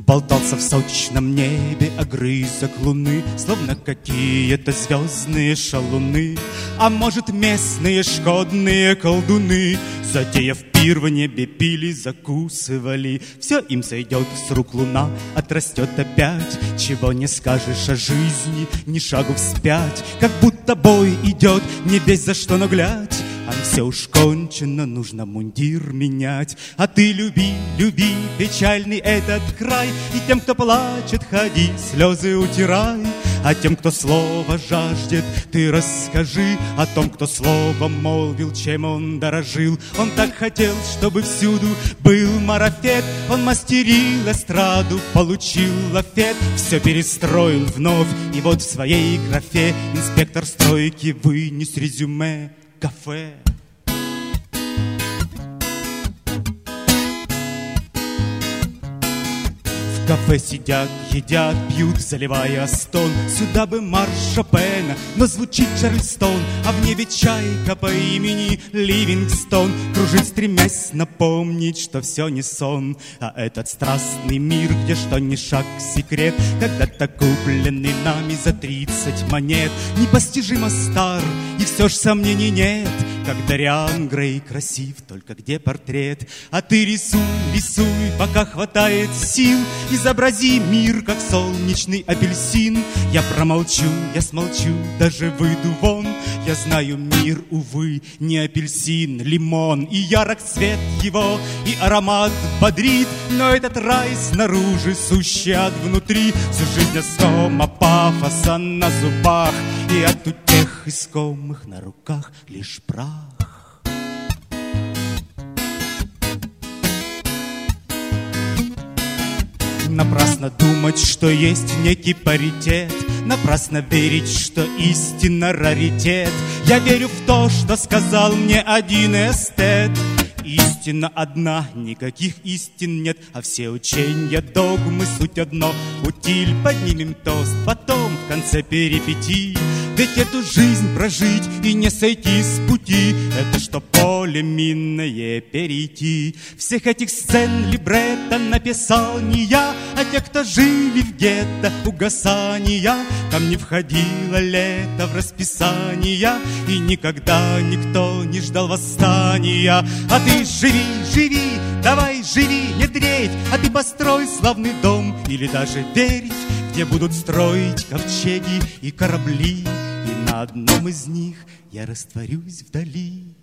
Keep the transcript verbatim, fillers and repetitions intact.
Болтался в сочном небе огрызок луны, словно какие-то звездные шалуны. А может, местные шкодные колдуны, затеяв пир в небе, пили, закусывали. Все им сойдет с рук луна, отрастет опять. Чего не скажешь о жизни, ни шагу вспять. Как будто бой идет, не весь за что, но глядь. А все уж кончено, нужно мундир менять. А ты люби, люби печальный этот край, и тем, кто плачет, ходи, слезы утирай. А тем, кто слова жаждет, ты расскажи о том, кто словом молвил, чем он дорожил. Он так хотел, чтобы всюду был марафет. Он мастерил эстраду, получил лафет, все перестроил вновь, и вот в своей графе инспектор стройки вынес резюме кафе. В кафе сидят, едят, пьют, заливая стон. Сюда бы марш Шопена, но звучит Чарльстон. А в небе чайка по имени Ливингстон кружит, стремясь напомнить, что все не сон. А этот страстный мир, где что ни шаг секрет, когда-то купленный нами за тридцать монет, непостижимо стар, и все ж сомнений нет. Как Дориан Грей красив, только где портрет? А ты рисуй, рисуй, пока хватает сил. Изобрази мир, как солнечный апельсин. Я промолчу, я смолчу, даже выйду вон. Я знаю, мир, увы, не апельсин, лимон. И ярок цвет его, и аромат бодрит. Но этот рай снаружи, сущий ад внутри. Всю жизнь оскома пафоса на зубах, и от утех искомых на руках лишь прах. Напрасно думать, что есть некий паритет, напрасно верить, что истина раритет. Я верю в то, что сказал мне один эстет. Истина одна, никаких истин нет, а все ученья, догмы, суть одно. Утиль, поднимем тост, потом в конце перипетий. Ведь эту жизнь прожить и не сойти с пути, это что поле минное перейти. Всех этих сцен либретто написал не я, а те, кто жили в гетто угасания. Там не входило лето в расписание, и никогда никто не ждал восстания. А ты живи, живи, давай живи, не дрейфь, а ты построй славный дом или даже верь, где будут строить ковчеги и корабли, и на одном из них я растворюсь вдали.